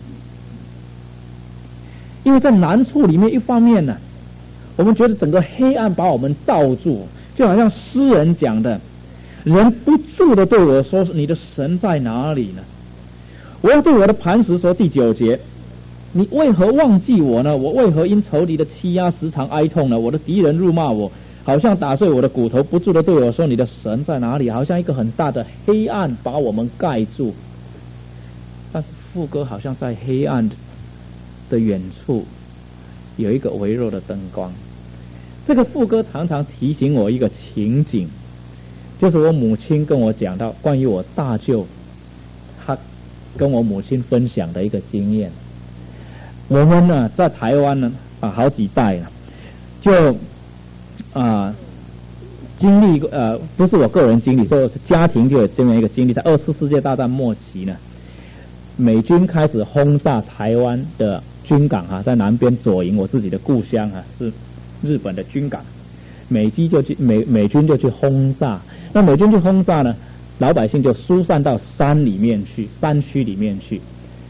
因为在难处里面，一方面呢，我们觉得整个黑暗把我们罩住，就好像诗人讲的，人不住的对我说：“你的神在哪里呢？”我要对我的磐石说，第九节，你为何忘记我呢？我为何因仇敌的欺压时常哀痛呢？我的敌人辱骂我，好像打碎我的骨头，不住的对我说：“你的神在哪里？”好像一个很大的黑暗把我们盖住。但是副歌好像在黑暗的远处有一个微弱的灯光。这个副歌常常提醒我一个情景，就是我母亲跟我讲到关于我大舅，他跟我母亲分享的一个经验。我们呢在台湾呢啊好几代了，就啊经历呃不是我个人经历，说家庭就有这么一个经历。在二次世界大战末期呢，美军开始轰炸台湾的军港啊，在南边左营，我自己的故乡啊是日本的军港，美机就去美美军就去轰炸。那美军去轰炸呢，老百姓就疏散到山里面去，山区里面去。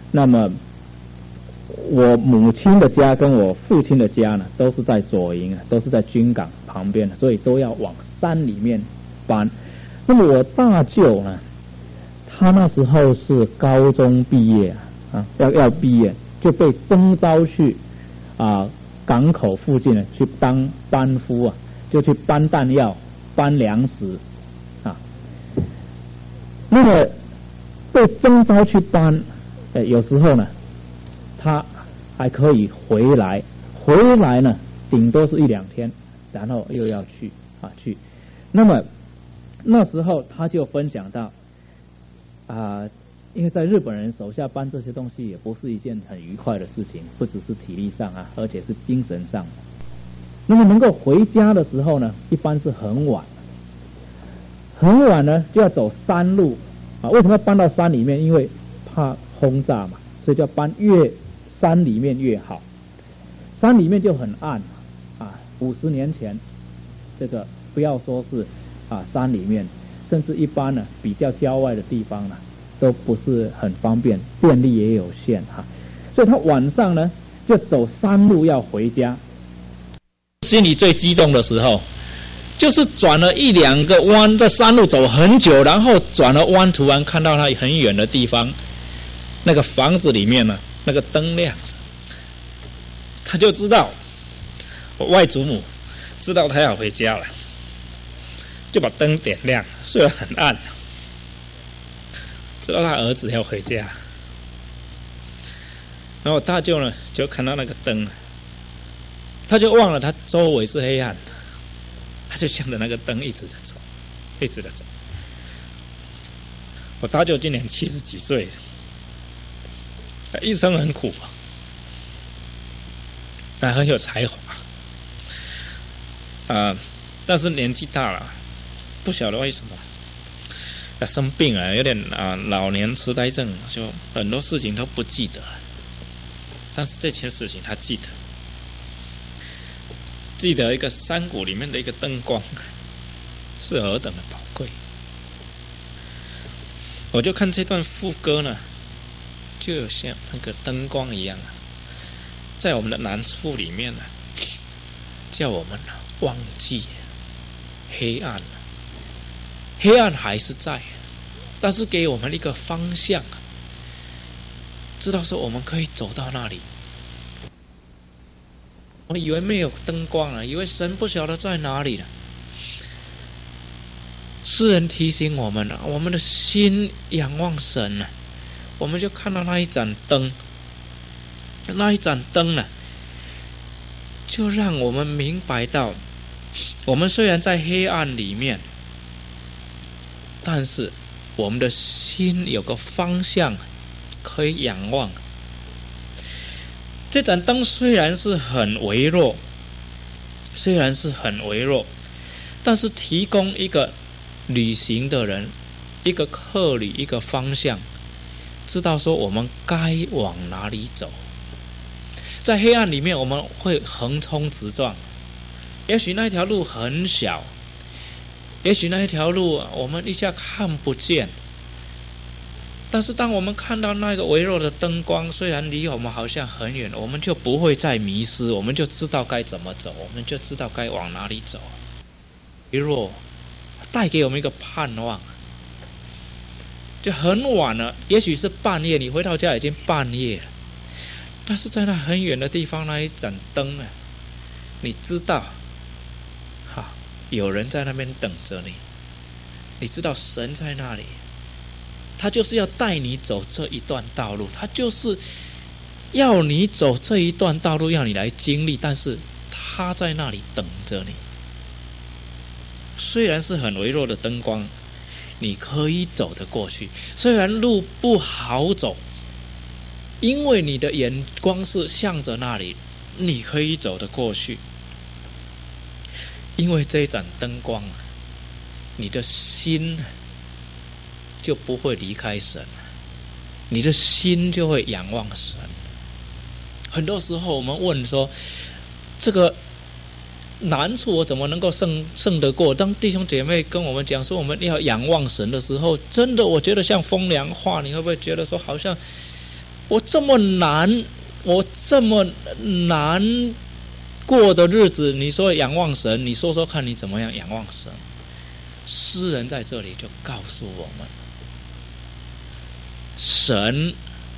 那么我母亲的家跟我父亲的家呢，都是在左营啊，都是在军港旁边，所以都要往山里面搬。那么我大舅呢，他那时候是高中毕业啊，啊要要毕业，就被征召去啊港口附近呢去当班夫啊，就去搬弹药、搬粮食啊。那么被征召去搬，呃，有时候呢，他还可以回来，回来呢，顶多是一两天，然后又要去啊去。那么那时候他就分享到，啊、呃，因为在日本人手下搬这些东西也不是一件很愉快的事情，不只是体力上啊，而且是精神上。那么能够回家的时候呢，一般是很晚，很晚呢就要走山路啊。为什么要搬到山里面？因为怕轰炸嘛，所以就要搬越山里面越好。山里面就很暗啊，五十年前，这个不要说是啊山里面，甚至一般呢比较郊外的地方呢，都不是很方便，电力也有限哈、啊，所以他晚上呢就走山路要回家。 心里最激动的时候，就是转了一两个弯，在山路走很久，然后转了弯，突然看到他很远的地方，那个房子里面呢，那个灯亮着，他就知道我外祖母知道他要回家了，就把灯点亮，虽然很暗，知道他儿子要回家。然后大舅呢，就看到那个灯，他就忘了他周围是黑暗，他就向着那个灯一直的走，一直的走。我大舅今年七十几岁，他一生很苦，但很有才华，啊、呃，但是年纪大了，不晓得为什么，他生病了，有点啊、呃、老年痴呆症，就很多事情都不记得，但是这些事情他记得。记得一个山谷里面的一个灯光是何等的宝贵。我就看这段副歌呢，就有像那个灯光一样，在我们的难处里面呢，叫我们忘记黑暗。黑暗还是在，但是给我们一个方向，知道说我们可以走到那里。我以为没有灯光了，以为神不晓得在哪里了。诗人提醒我们了，我们的心仰望神了，我们就看到那一盏灯，那一盏灯呢，就让我们明白到，我们虽然在黑暗里面，但是我们的心有个方向可以仰望。这盏灯虽然是很微弱，虽然是很微弱，但是提供一个旅行的人，一个客旅，一个方向，知道说我们该往哪里走。在黑暗里面，我们会横冲直撞，也许那条路很小，也许那一条路我们一下看不见。但是当我们看到那个微弱的灯光，虽然离我们好像很远，我们就不会再迷失，我们就知道该怎么走，我们就知道该往哪里走。微弱带给我们一个盼望，就很晚了，也许是半夜，你回到家已经半夜了，但是在那很远的地方，那一盏灯啊，你知道哈，有人在那边等着你，你知道神在那里，他就是要带你走这一段道路，他就是要你走这一段道路，要你来经历，但是他在那里等着你。虽然是很微弱的灯光，你可以走得过去，虽然路不好走，因为你的眼光是向着那里，你可以走得过去。因为这一盏灯光，你的心就不会离开神，你的心就会仰望神。很多时候我们问说，这个难处我怎么能够胜胜得过？当弟兄姐妹跟我们讲说我们要仰望神的时候，真的我觉得像风凉话，你会不会觉得说好像我这么难，我这么难过的日子，你说仰望神，你说说看你怎么样仰望神？诗人在这里就告诉我们，神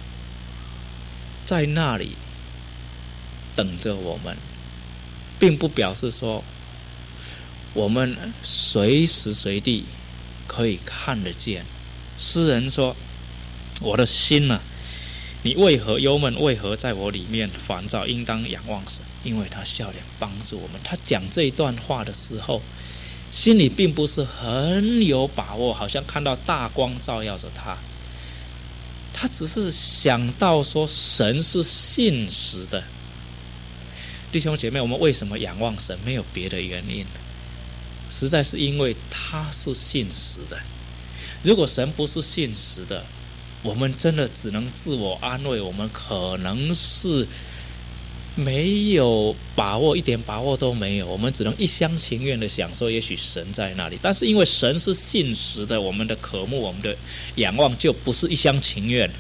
在那里等着我们，并不表示说我们随时随地可以看得见。诗人说，我的心啊，你为何忧闷？为何在我里面烦躁？应当仰望神，因为他笑脸帮助我们。他讲这一段话的时候，心里并不是很有把握，好像看到大光照耀着他，他只是想到说神是信实的。弟兄姐妹，我们为什么仰望神？没有别的原因，实在是因为他是信实的。如果神不是信实的，我们真的只能自我安慰，我们可能是没有把握，一点把握都没有，我们只能一厢情愿的想说也许神在那里。但是因为神是信实的，我们的渴慕，我们的仰望就不是一厢情愿。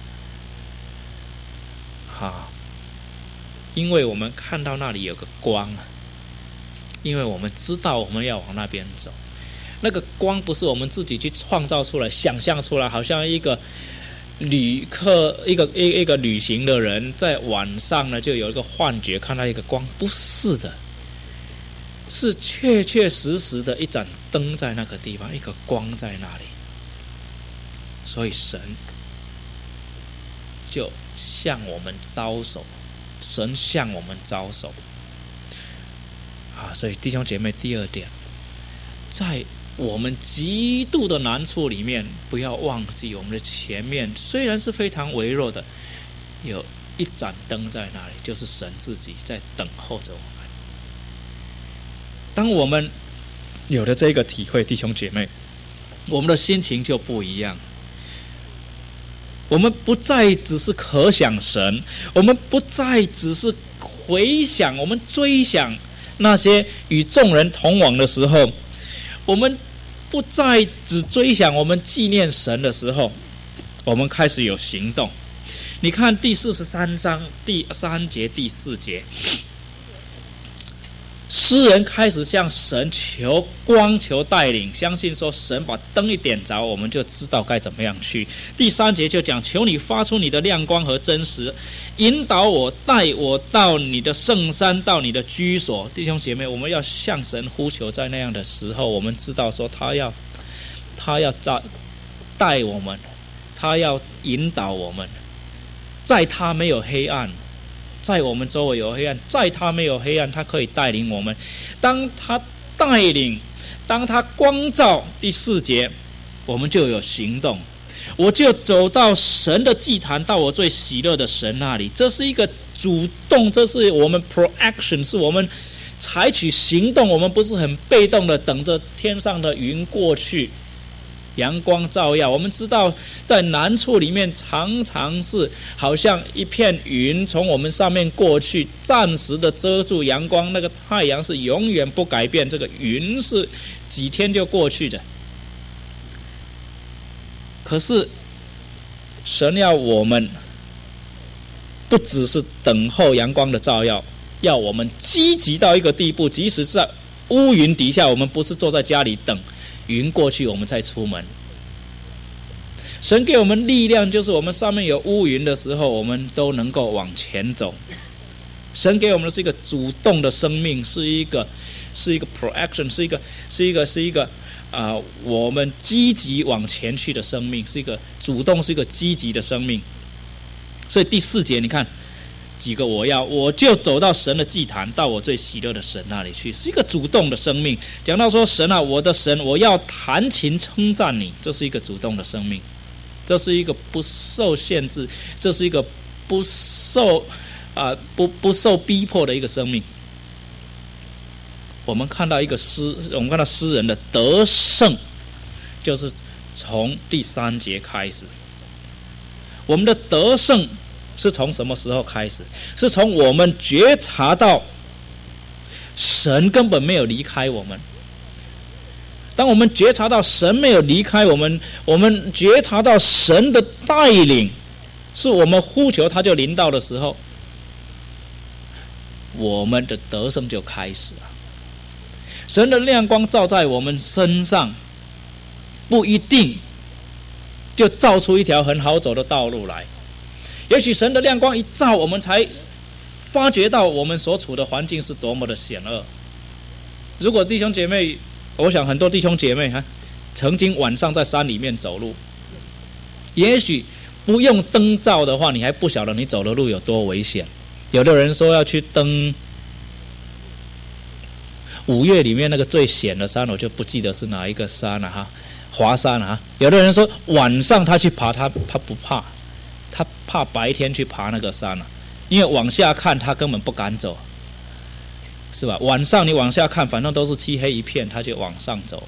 好，因为我们看到那里有个光，因为我们知道我们要往那边走，那个光不是我们自己去创造出来想象出来，好像一个旅客一个一一个旅行的人在晚上呢就有一个幻觉，看到一个光，不是的，是确确实实的一盏灯在那个地方，一个光在那里。所以神就向我们招手，神向我们招手啊！所以弟兄姐妹，第二点，在我们极度的难处里面，不要忘记我们的前面虽然是非常微弱的，有一盏灯在那里，就是神自己在等候着我们。当我们有了这个体会，弟兄姐妹，我们的心情就不一样。我们不再只是可想神，我们不再只是回想，我们追想那些与众人同往的时候，我们不再只追想我们纪念神的时候，我们开始有行动。你看第四十三章第三节第四节，诗人开始向神求光求带领，相信说神把灯一点着，我们就知道该怎么样去。第三节就讲，求你发出你的亮光和真实，引导我带我到你的圣山，到你的居所。弟兄姐妹，我们要向神呼求，在那样的时候，我们知道说他要他要带我们，他要引导我们，在他没有黑暗，在我们周围有黑暗，在他没有黑暗，他可以带领我们。当他带领，当他光照，第四节我们就有行动。我就走到神的祭坛，到我最喜乐的神那里。这是一个主动，这是我们 proaction， 是我们采取行动，我们不是很被动的等着天上的云过去，阳光照耀。我们知道在难处里面常常是好像一片云从我们上面过去，暂时的遮住阳光，那个太阳是永远不改变，这个云是几天就过去的。可是神要我们不只是等候阳光的照耀，要我们积极到一个地步，即使在乌云底下，我们不是坐在家里等云过去我们再出门。神给我们力量，就是我们上面有乌云的时候，我们都能够往前走。神给我们的是一个主动的生命，是一个是一个 proaction， 是一个是一个是一个啊、呃，我们积极往前去的生命，是一个主动，是一个积极的生命。所以第四节你看几个我要，我就走到神的祭坛，到我最喜乐的神那里去，是一个主动的生命。讲到说神啊，我的神，我要弹琴称赞你，这是一个主动的生命，这是一个不受限制，这是一个不受啊、呃、不不受逼迫的一个生命。我们看到一个诗，我们看到诗人的得胜，就是从第三节开始。我们的得胜是从什么时候开始？是从我们觉察到神根本没有离开我们。当我们觉察到神没有离开我们，我们觉察到神的带领， 是我们呼求他就临到的时候，我们的得胜就开始了。神的亮光照在我们身上，不一定就照出一条很好走的道路来。也许神的亮光一照，我们才发觉到我们所处的环境是多么的险恶。如果弟兄姐妹，我想很多弟兄姐妹哈，曾经晚上在山里面走路，也许不用灯照的话，你还不晓得你走的路有多危险。有的人说要去登五岳里面那个最险的山，我就不记得是哪一个山了哈，华山啊。有的人说晚上他去爬，他他不怕，他怕白天去爬那个山啊，因为往下看他根本不敢走，是吧？晚上你往下看，反正都是漆黑一片，他就往上走。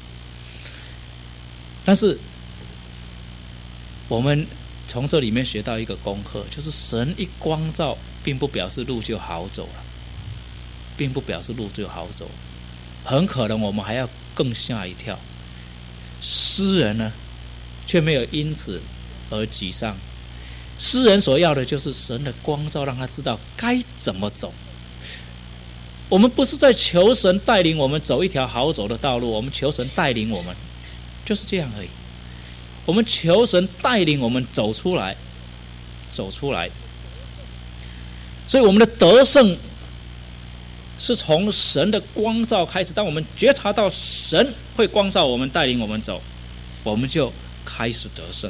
但是我们从这里面学到一个功课，就是神一光照，并不表示路就好走了，并不表示路就好走，很可能我们还要更吓一跳。诗人呢，却没有因此而沮丧。诗人所要的就是神的光照，让他知道该怎么走。我们不是在求神带领我们走一条好走的道路，我们求神带领我们，就是这样而已。我们求神带领我们走出来，走出来。所以我们的得胜是从神的光照开始。当我们觉察到神会光照我们，带领我们走，我们就开始得胜。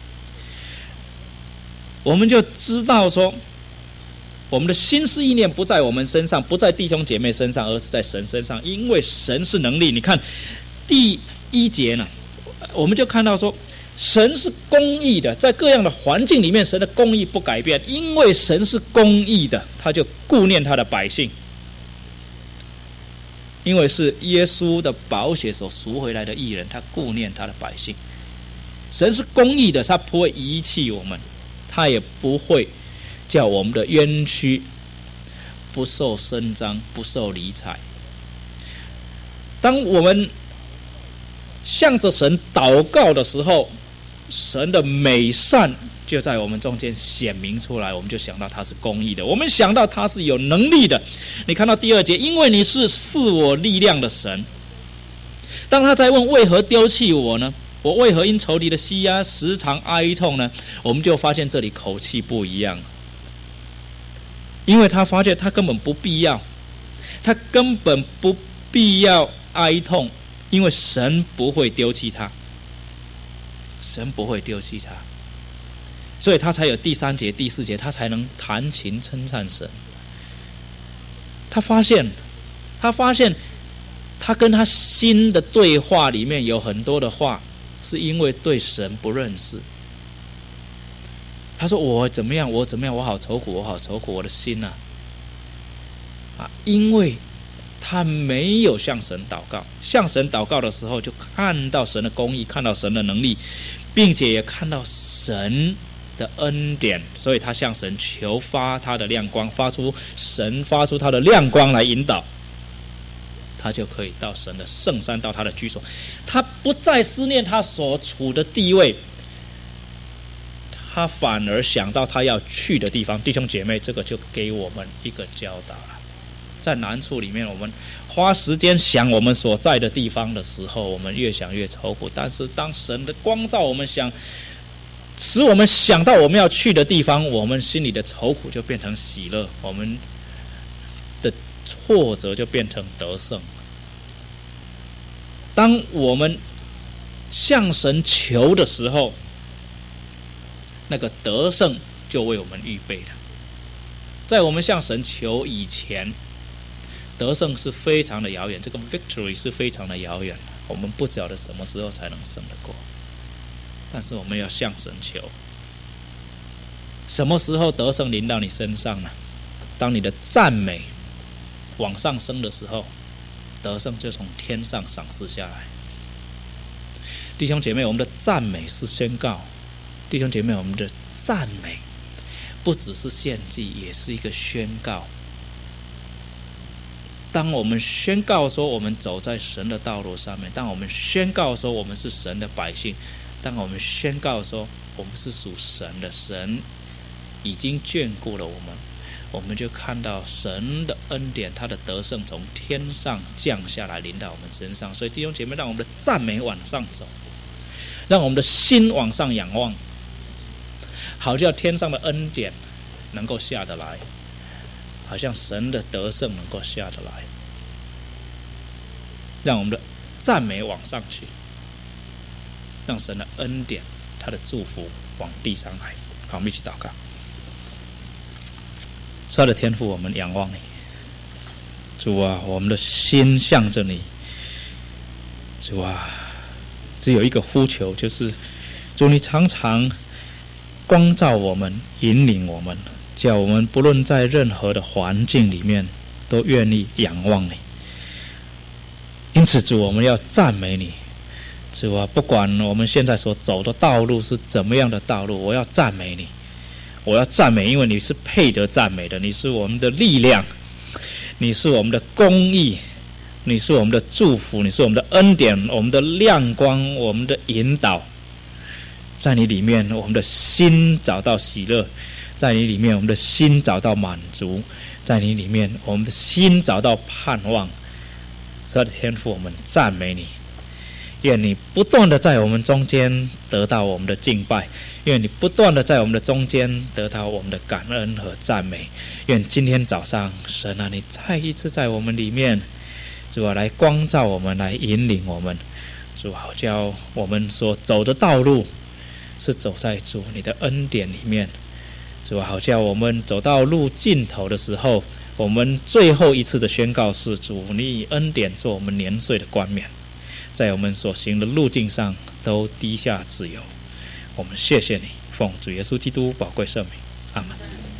我们就知道说，我们的心思意念不在我们身上，不在弟兄姐妹身上，而是在神身上。因为神是能力。你看第一节呢，我们就看到说，神是公义的，在各样的环境里面，神的公义不改变。因为神是公义的，他就顾念他的百姓。因为是耶稣的宝血所赎回来的义人，他顾念他的百姓。神是公义的，他不会遗弃我们，他也不会叫我们的冤屈不受伸张，不受理睬。当我们向着神祷告的时候，神的美善就在我们中间显明出来，我们就想到他是公义的，我们想到他是有能力的。你看到第二节，因为你是赐我力量的神。当他在问为何丢弃我呢？我为何因仇敌的欺压时常哀痛呢？我们就发现这里口气不一样，因为他发现他根本不必要，他根本不必要哀痛，因为神不会丢弃他，神不会丢弃他，所以他才有第三节、第四节，他才能弹琴称赞神。他发现，他发现，他跟他心的对话里面有很多的话，是因为对神不认识。他说：“我怎么样？我怎么样？我好愁苦，我好愁苦，我的心啊！”啊，因为他没有向神祷告，向神祷告的时候，就看到神的公义，看到神的能力，并且也看到神的恩典，所以他向神求发他的亮光，发出神发出他的亮光来引导，他就可以到神的圣山，到他的居所。他不再思念他所处的地位，他反而想到他要去的地方。弟兄姐妹，这个就给我们一个教导了。在难处里面，我们花时间想我们所在的地方的时候，我们越想越愁苦。但是当神的光照我们想，使我们想到我们要去的地方，我们心里的愁苦就变成喜乐，我们的挫折就变成得胜。当我们向神求的时候，那个得胜就为我们预备了。在我们向神求以前，得胜是非常的遥远，这个 victory 是非常的遥远，我们不晓得什么时候才能胜得过。但是我们要向神求，什么时候得胜临到你身上呢？当你的赞美往上升的时候，得胜就从天上赏赐下来。弟兄姐妹，我们的赞美是宣告。弟兄姐妹，我们的赞美不只是献祭，也是一个宣告。当我们宣告说我们走在神的道路上面，当我们宣告说我们是神的百姓， 当我们宣告说我们是属神的，神已经眷顾了我们，我们就看到神的恩典，他的得胜从天上降下来临到我们身上。所以弟兄姐妹，让我们的赞美往上走，让我们的心往上仰望，好叫天上的恩典能够下得来，好像神的得胜能够下得来，让我们的赞美往上去，让神的恩典他的祝福往地上来。好，我们一起祷告。主的天父，我们仰望你，主啊，我们的心向着你，主啊，只有一个呼求，就是主你常常光照我们，引领我们，叫我们不论在任何的环境里面都愿意仰望你。因此主，我们要赞美你，主啊，不管我们现在所走的道路是怎么样的道路，我要赞美你，我要赞美，因为你是配得赞美的，你是我们的力量，你是我们的公义，你是我们的祝福，你是我们的恩典，我们的亮光，我们的引导。在你里面，我们的心找到喜乐，在你里面，我们的心找到满足，在你里面，我们的心找到盼望。所有的天父，我们赞美你，愿你不断的在我们中间得到我们的敬拜，愿你不断的在我们的中间得到我们的感恩和赞美。愿今天早上，神啊，你再一次在我们里面，主啊，来光照我们，来引领我们，主啊，叫我们所走的道路是走在主你的恩典里面，主啊，好叫我们走到路尽头的时候，我们最后一次的宣告是：主，你以恩典做我们年岁的冠冕，在我们所行的路径上都滴下自由。我们谢谢你，奉主耶稣基督宝贵圣名，阿们。